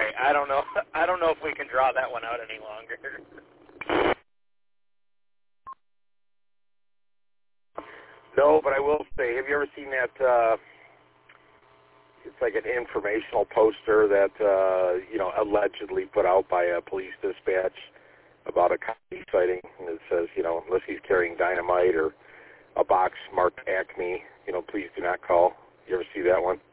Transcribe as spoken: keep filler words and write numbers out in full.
I don't know. I don't know if we can draw that one out any longer. No, but I will say, have you ever seen that? Uh, it's like an informational poster that uh, you know allegedly put out by a police dispatch about a copy sighting, and it says, you know, unless he's carrying dynamite or a box marked Acme, you know, please do not call. You ever see that one?